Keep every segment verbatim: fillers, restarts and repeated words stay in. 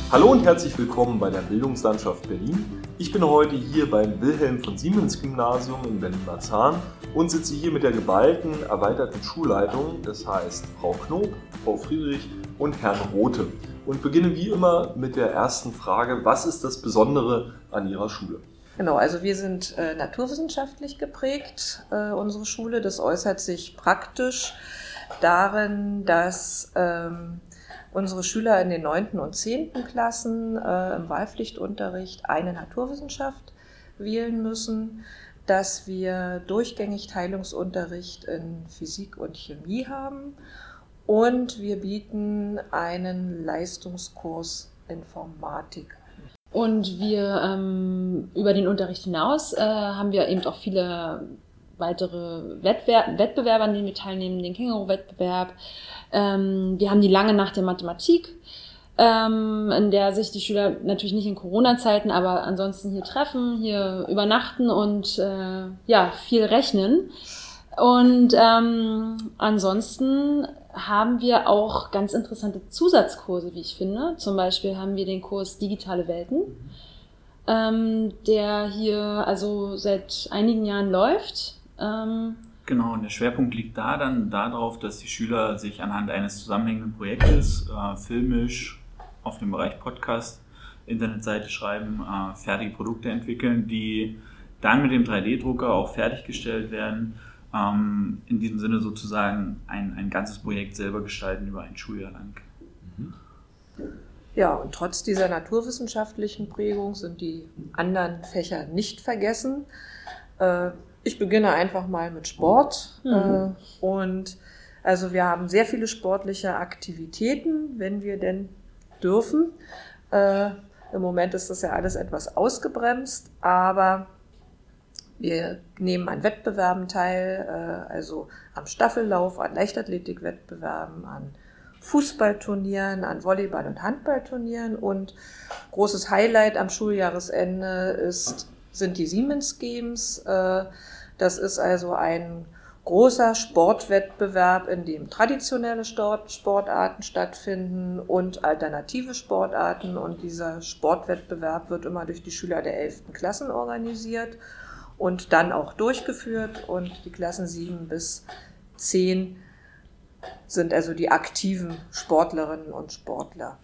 Hallo und herzlich willkommen bei der Bildungslandschaft Berlin. Ich bin heute hier beim Wilhelm von Siemens Gymnasium in Berlin-Marzahn und sitze hier mit der geballten, erweiterten Schulleitung, das heißt Frau Knob, Frau Friedrich und Herrn Rothe. Und beginne wie immer mit der ersten Frage: Was ist das Besondere an Ihrer Schule? Genau, also wir sind äh, naturwissenschaftlich geprägt, äh, unsere Schule. Das äußert sich praktisch darin, dass ähm, unsere Schüler in den neunten und zehnten Klassen äh, im Wahlpflichtunterricht eine Naturwissenschaft wählen müssen, dass wir durchgängig Teilungsunterricht in Physik und Chemie haben und wir bieten einen Leistungskurs Informatik. Und wir ähm, über den Unterricht hinaus äh, haben wir eben auch viele weitere Wettbewer- Wettbewerbe, an denen wir teilnehmen, den Känguru-Wettbewerb. Ähm, wir haben die lange Nacht der Mathematik, ähm, in der sich die Schüler natürlich nicht in Corona-Zeiten, aber ansonsten hier treffen, hier übernachten und äh, ja, viel rechnen. Und ähm, ansonsten haben wir auch ganz interessante Zusatzkurse, wie ich finde. Zum Beispiel haben wir den Kurs Digitale Welten, ähm, der hier also seit einigen Jahren läuft. Ähm, Genau, und der Schwerpunkt liegt da dann darauf, dass die Schüler sich anhand eines zusammenhängenden Projektes äh, filmisch auf dem Bereich Podcast, Internetseite schreiben, äh, fertige Produkte entwickeln, die dann mit dem drei D Drucker auch fertiggestellt werden. Ähm, in diesem Sinne sozusagen ein, ein ganzes Projekt selber gestalten über ein Schuljahr lang. Mhm. Ja, und trotz dieser naturwissenschaftlichen Prägung sind die anderen Fächer nicht vergessen. Äh, ich beginne einfach mal mit Sport. Mhm. Äh, und also wir haben sehr viele sportliche Aktivitäten, wenn wir denn dürfen. Äh, im Moment ist das ja alles etwas ausgebremst, aber wir nehmen an Wettbewerben teil, also am Staffellauf, an Leichtathletikwettbewerben, an Fußballturnieren, an Volleyball- und Handballturnieren. Und großes Highlight am Schuljahresende ist, sind die Siemens Games. Das ist also ein großer Sportwettbewerb, in dem traditionelle Sportarten stattfinden und alternative Sportarten. Und dieser Sportwettbewerb wird immer durch die Schüler der elften Klassen organisiert und dann auch durchgeführt, und die Klassen sieben bis zehn sind also die aktiven Sportlerinnen und Sportler.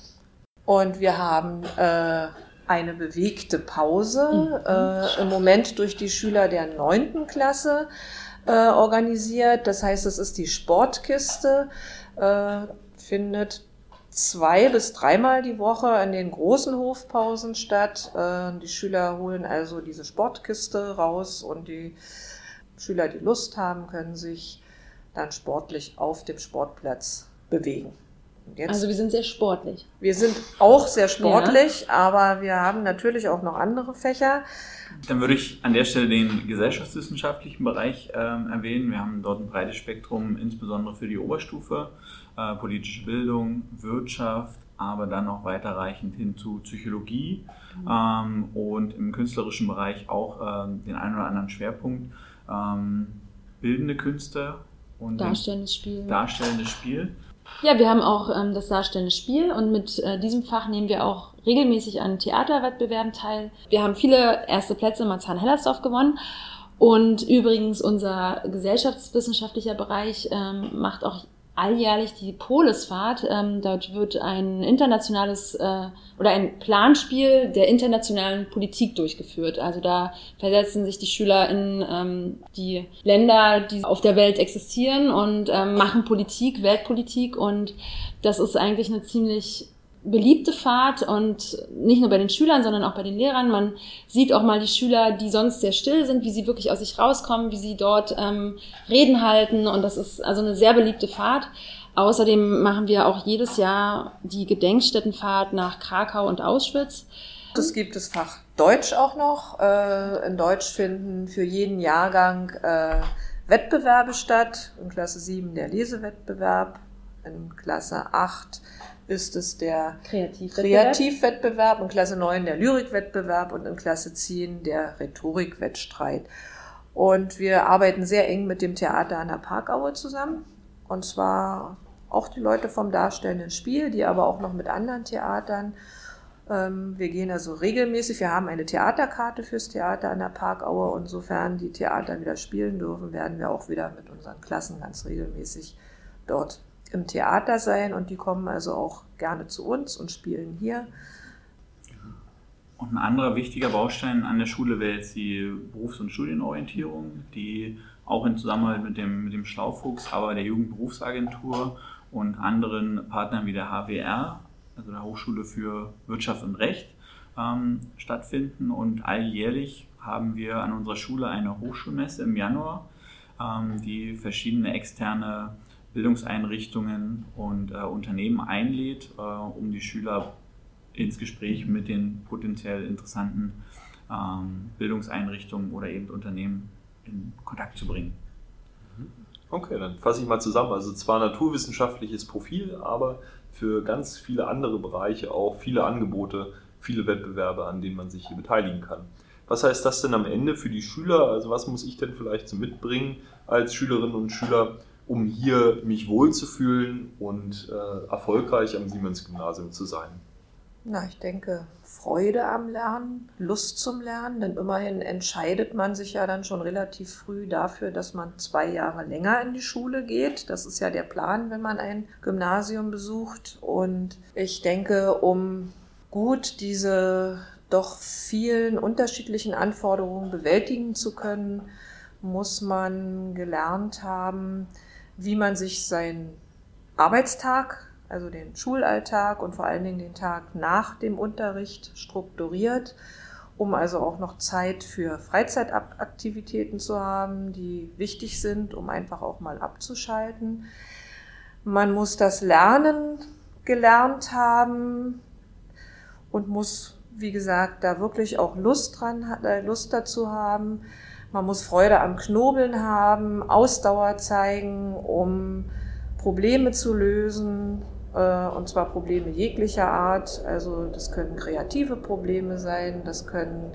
Und wir haben äh, eine bewegte Pause, äh, im Moment durch die Schüler der neunten Klasse äh, organisiert. Das heißt, es ist die Sportkiste, äh, findet zwei bis dreimal die Woche an den großen Hofpausen statt. Die Schüler holen also diese Sportkiste raus und die Schüler, die Lust haben, können sich dann sportlich auf dem Sportplatz bewegen. Und jetzt, also wir sind sehr sportlich. Wir sind auch sehr sportlich, ja, aber wir haben natürlich auch noch andere Fächer. Dann würde ich an der Stelle den gesellschaftswissenschaftlichen Bereich äh, erwähnen. Wir haben dort ein breites Spektrum, insbesondere für die Oberstufe. Äh, politische Bildung, Wirtschaft, aber dann noch weiterreichend hin zu Psychologie mhm. ähm, und im künstlerischen Bereich auch ähm, den einen oder anderen Schwerpunkt. Ähm, bildende Künste und darstellendes Spiel. Darstellendes Spiel. Ja, wir haben auch ähm, das darstellende Spiel, und mit äh, diesem Fach nehmen wir auch regelmäßig an Theaterwettbewerben teil. Wir haben viele erste Plätze in Marzahn-Hellersdorf gewonnen. Und übrigens unser gesellschaftswissenschaftlicher Bereich ähm, macht auch alljährlich die Polisfahrt. Ähm, dort wird ein internationales äh, oder ein Planspiel der internationalen Politik durchgeführt. Also da versetzen sich die Schüler in ähm, die Länder, die auf der Welt existieren, und ähm, machen Politik, Weltpolitik. Und das ist eigentlich eine ziemlich beliebte Fahrt, und nicht nur bei den Schülern, sondern auch bei den Lehrern. Man sieht auch mal die Schüler, die sonst sehr still sind, wie sie wirklich aus sich rauskommen, wie sie dort ähm, Reden halten, und das ist also eine sehr beliebte Fahrt. Außerdem machen wir auch jedes Jahr die Gedenkstättenfahrt nach Krakau und Auschwitz. Es gibt das Fach Deutsch auch noch. Äh, in Deutsch finden für jeden Jahrgang äh, Wettbewerbe statt. In Klasse sieben der Lesewettbewerb, in Klasse acht ist es der Kreativwettbewerb. Kreativwettbewerb, in Klasse neun der Lyrikwettbewerb und in Klasse zehn der Rhetorikwettstreit. Und wir arbeiten sehr eng mit dem Theater an der Parkaue zusammen. Und zwar auch die Leute vom darstellenden Spiel, die aber auch noch mit anderen Theatern. Wir gehen also regelmäßig, wir haben eine Theaterkarte fürs Theater an der Parkaue und sofern die Theater wieder spielen dürfen, werden wir auch wieder mit unseren Klassen ganz regelmäßig dort im Theater sein und die kommen also auch gerne zu uns und spielen hier. Und ein anderer wichtiger Baustein an der Schule wäre jetzt die Berufs- und Studienorientierung, die auch in Zusammenarbeit mit dem, mit dem Schlaufuchs, aber der Jugendberufsagentur und anderen Partnern wie der H W R, also der Hochschule für Wirtschaft und Recht, ähm, stattfinden. Und alljährlich haben wir an unserer Schule eine Hochschulmesse im Januar, ähm, die verschiedene externe Bildungseinrichtungen und äh, Unternehmen einlädt, äh, um die Schüler ins Gespräch mit den potenziell interessanten ähm, Bildungseinrichtungen oder eben Unternehmen in Kontakt zu bringen. Okay, dann fasse ich mal zusammen. Also zwar naturwissenschaftliches Profil, aber für ganz viele andere Bereiche auch viele Angebote, viele Wettbewerbe, an denen man sich hier beteiligen kann. Was heißt das denn am Ende für die Schüler? Also was muss ich denn vielleicht so mitbringen als Schülerinnen und Schüler, um hier mich wohlzufühlen und äh, erfolgreich am Siemens-Gymnasium zu sein? Na, ich denke, Freude am Lernen, Lust zum Lernen, denn immerhin entscheidet man sich ja dann schon relativ früh dafür, dass man zwei Jahre länger in die Schule geht. Das ist ja der Plan, wenn man ein Gymnasium besucht. Und ich denke, um gut diese doch vielen unterschiedlichen Anforderungen bewältigen zu können, muss man gelernt haben, wie man sich seinen Arbeitstag, also den Schulalltag und vor allen Dingen den Tag nach dem Unterricht strukturiert, um also auch noch Zeit für Freizeitaktivitäten zu haben, die wichtig sind, um einfach auch mal abzuschalten. Man muss das Lernen gelernt haben und muss, wie gesagt, da wirklich auch Lust dran, Lust dazu haben. Man muss Freude am Knobeln haben, Ausdauer zeigen, um Probleme zu lösen, und zwar Probleme jeglicher Art. Also das können kreative Probleme sein, das können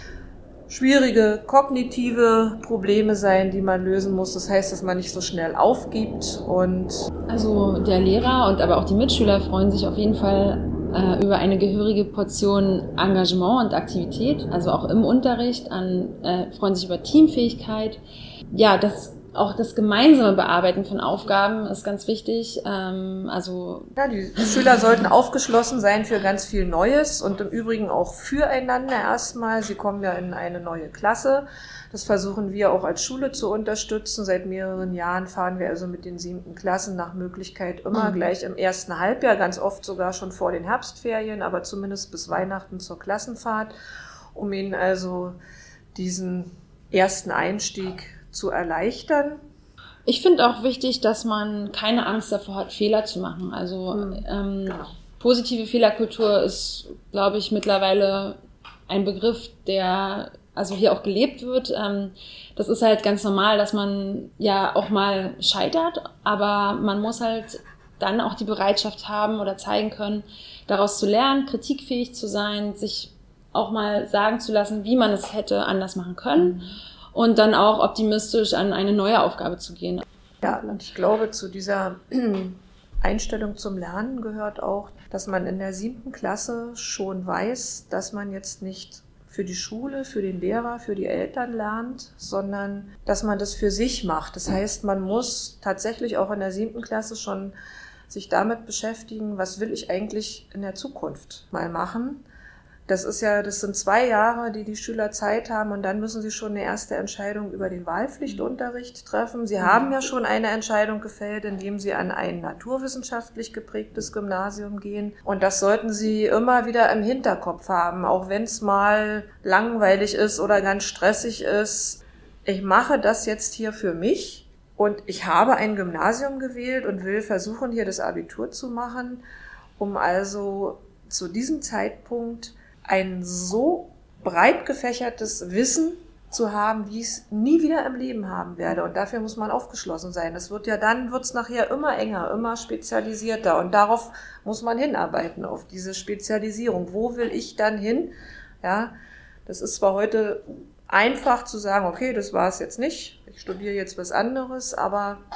schwierige kognitive Probleme sein, die man lösen muss. Das heißt, dass man nicht so schnell aufgibt. Und also der Lehrer und aber auch die Mitschüler freuen sich auf jeden Fall äh, über eine gehörige Portion Engagement und Aktivität, also auch im Unterricht, an, äh, freuen sich über Teamfähigkeit. Ja, das Auch das gemeinsame Bearbeiten von Aufgaben ist ganz wichtig. Ähm, also ja, die Schüler sollten aufgeschlossen sein für ganz viel Neues und im Übrigen auch füreinander erstmal. Sie kommen ja in eine neue Klasse. Das versuchen wir auch als Schule zu unterstützen. Seit mehreren Jahren fahren wir also mit den siebten Klassen nach Möglichkeit immer mhm. gleich im ersten Halbjahr, ganz oft sogar schon vor den Herbstferien, aber zumindest bis Weihnachten zur Klassenfahrt, um ihnen also diesen ersten Einstieg zu erleichtern. Ich finde auch wichtig, dass man keine Angst davor hat, Fehler zu machen. Also mhm. ähm, genau. Positive Fehlerkultur ist, glaube ich, mittlerweile ein Begriff, der also hier auch gelebt wird. Ähm, das ist halt ganz normal, dass man ja auch mal scheitert, aber man muss halt dann auch die Bereitschaft haben oder zeigen können, daraus zu lernen, kritikfähig zu sein, sich auch mal sagen zu lassen, wie man es hätte anders machen können. Mhm. Und dann auch optimistisch an eine neue Aufgabe zu gehen. Ja, und ich glaube, zu dieser Einstellung zum Lernen gehört auch, dass man in der siebten Klasse schon weiß, dass man jetzt nicht für die Schule, für den Lehrer, für die Eltern lernt, sondern dass man das für sich macht. Das heißt, man muss tatsächlich auch in der siebten Klasse schon sich damit beschäftigen, was will ich eigentlich in der Zukunft mal machen. Das ist ja, das sind zwei Jahre, die die Schüler Zeit haben und dann müssen sie schon eine erste Entscheidung über den Wahlpflichtunterricht treffen. Sie haben ja schon eine Entscheidung gefällt, indem sie an ein naturwissenschaftlich geprägtes Gymnasium gehen. Und das sollten sie immer wieder im Hinterkopf haben, auch wenn es mal langweilig ist oder ganz stressig ist. Ich mache das jetzt hier für mich und ich habe ein Gymnasium gewählt und will versuchen, hier das Abitur zu machen, um also zu diesem Zeitpunkt ein so breit gefächertes Wissen zu haben, wie ich es nie wieder im Leben haben werde. Und dafür muss man aufgeschlossen sein. Das wird ja dann, wird es nachher immer enger, immer spezialisierter. Und darauf muss man hinarbeiten, auf diese Spezialisierung. Wo will ich dann hin? Ja, das ist zwar heute einfach zu sagen, okay, das war es jetzt nicht, ich studiere jetzt was anderes, aber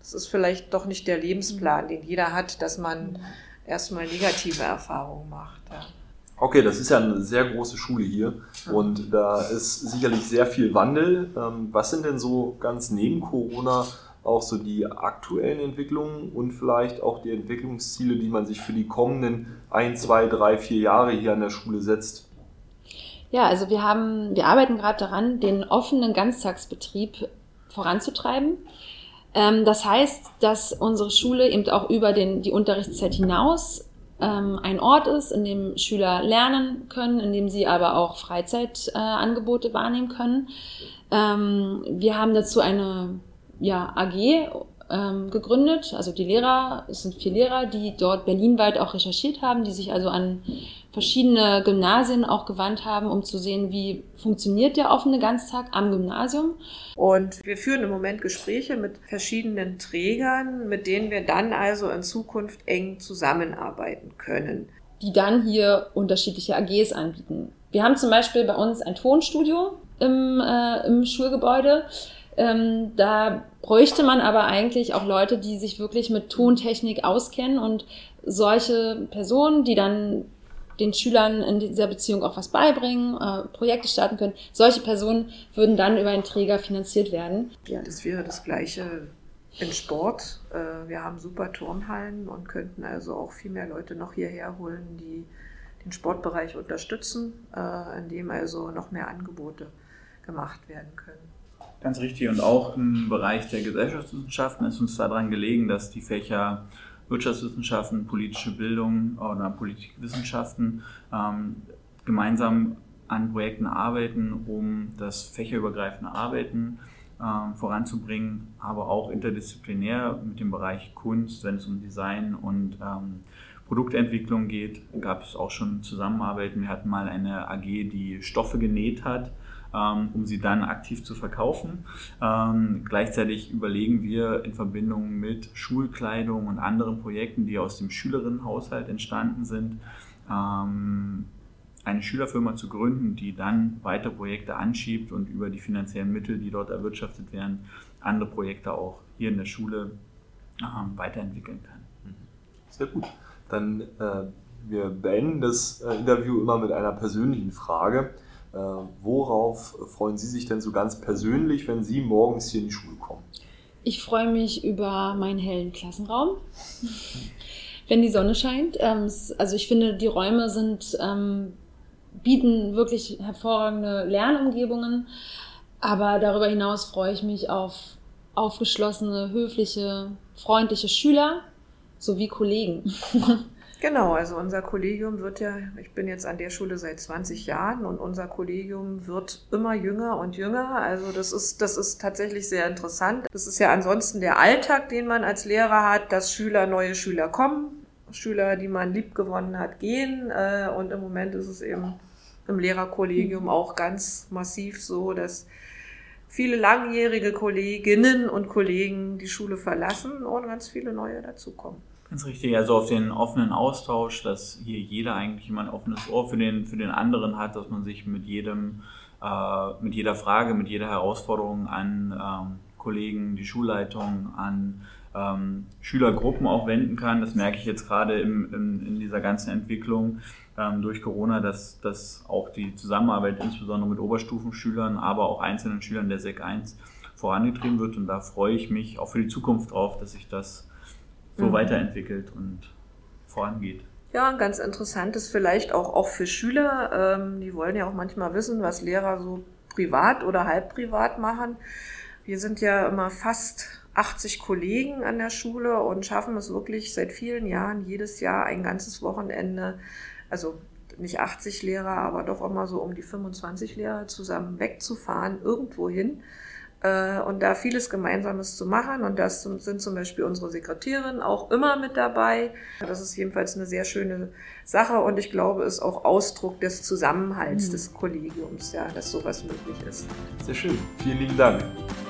es ist vielleicht doch nicht der Lebensplan, den jeder hat, dass man erstmal negative Erfahrungen macht. Ja. Okay, das ist ja eine sehr große Schule hier und da ist sicherlich sehr viel Wandel. Was sind denn so ganz neben Corona auch so die aktuellen Entwicklungen und vielleicht auch die Entwicklungsziele, die man sich für die kommenden ein, zwei, drei, vier Jahre hier an der Schule setzt? Ja, also wir haben, wir arbeiten gerade daran, den offenen Ganztagsbetrieb voranzutreiben. Das heißt, dass unsere Schule eben auch über den, die Unterrichtszeit hinaus ein Ort ist, in dem Schüler lernen können, in dem sie aber auch Freizeitangebote wahrnehmen können. Wir haben dazu eine ja, A G gegründet, also die Lehrer, es sind vier Lehrer, die dort berlinweit auch recherchiert haben, die sich also an verschiedene Gymnasien auch gewandt haben, um zu sehen, wie funktioniert der offene Ganztag am Gymnasium. Und wir führen im Moment Gespräche mit verschiedenen Trägern, mit denen wir dann also in Zukunft eng zusammenarbeiten können. Die dann hier unterschiedliche A Gs anbieten. Wir haben zum Beispiel bei uns ein Tonstudio im, äh, im Schulgebäude. Ähm, da bräuchte man aber eigentlich auch Leute, die sich wirklich mit Tontechnik auskennen und solche Personen, die dann den Schülern in dieser Beziehung auch was beibringen, äh, Projekte starten können. Solche Personen würden dann über einen Träger finanziert werden. Ja, das wäre das Gleiche in Sport. Äh, wir haben super Turnhallen und könnten also auch viel mehr Leute noch hierher holen, die den Sportbereich unterstützen, äh, in dem also noch mehr Angebote gemacht werden können. Ganz richtig. Und auch im Bereich der Gesellschaftswissenschaften ist uns daran gelegen, dass die Fächer Wirtschaftswissenschaften, politische Bildung oder Politikwissenschaften ähm, gemeinsam an Projekten arbeiten, um das fächerübergreifende Arbeiten ähm, voranzubringen, aber auch interdisziplinär mit dem Bereich Kunst, wenn es um Design und ähm, Produktentwicklung geht, gab es auch schon Zusammenarbeiten. Wir hatten mal eine A G, die Stoffe genäht hat, um sie dann aktiv zu verkaufen. Ähm, gleichzeitig überlegen wir in Verbindung mit Schulkleidung und anderen Projekten, die aus dem Schülerinnenhaushalt entstanden sind, ähm, eine Schülerfirma zu gründen, die dann weitere Projekte anschiebt und über die finanziellen Mittel, die dort erwirtschaftet werden, andere Projekte auch hier in der Schule ähm, weiterentwickeln kann. Sehr gut. Dann äh, wir beenden das äh, Interview immer mit einer persönlichen Frage. Äh, worauf freuen Sie sich denn so ganz persönlich, wenn Sie morgens hier in die Schule kommen? Ich freue mich über meinen hellen Klassenraum, wenn die Sonne scheint. Ähm, also ich finde, die Räume sind, ähm, bieten wirklich hervorragende Lernumgebungen, aber darüber hinaus freue ich mich auf aufgeschlossene, höfliche, freundliche Schüler sowie Kollegen. Genau, also unser Kollegium wird ja, ich bin jetzt an der Schule seit zwanzig Jahren und unser Kollegium wird immer jünger und jünger. Also das ist, das ist tatsächlich sehr interessant. Das ist ja ansonsten der Alltag, den man als Lehrer hat, dass Schüler, neue Schüler kommen, Schüler, die man liebgewonnen hat, gehen. Und im Moment ist es eben im Lehrerkollegium auch ganz massiv so, dass viele langjährige Kolleginnen und Kollegen die Schule verlassen und ganz viele neue dazukommen. Ganz richtig, also auf den offenen Austausch, dass hier jeder eigentlich immer ein offenes Ohr für den, für den anderen hat, dass man sich mit jedem, äh, mit jeder Frage, mit jeder Herausforderung an ähm, Kollegen, die Schulleitung, an ähm, Schülergruppen auch wenden kann. Das merke ich jetzt gerade im, in, in dieser ganzen Entwicklung ähm, durch Corona, dass, dass auch die Zusammenarbeit insbesondere mit Oberstufenschülern, aber auch einzelnen Schülern der S E C eins vorangetrieben wird. Und da freue ich mich auch für die Zukunft drauf, dass sich das so mhm. weiterentwickelt und vorangeht. Ja, ganz interessant ist vielleicht auch, auch für Schüler, ähm, die wollen ja auch manchmal wissen, was Lehrer so privat oder halb privat machen. Wir sind ja immer fast achtzig Kollegen an der Schule und schaffen es wirklich seit vielen Jahren, jedes Jahr ein ganzes Wochenende, also nicht achtzig Lehrer, aber doch immer so um die fünfundzwanzig Lehrer zusammen wegzufahren, irgendwo hin. Und da vieles Gemeinsames zu machen. Und das sind zum Beispiel unsere Sekretärinnen auch immer mit dabei. Das ist jedenfalls eine sehr schöne Sache und ich glaube, ist auch Ausdruck des Zusammenhalts mhm. des Kollegiums, ja, dass sowas möglich ist. Sehr schön. Vielen lieben Dank.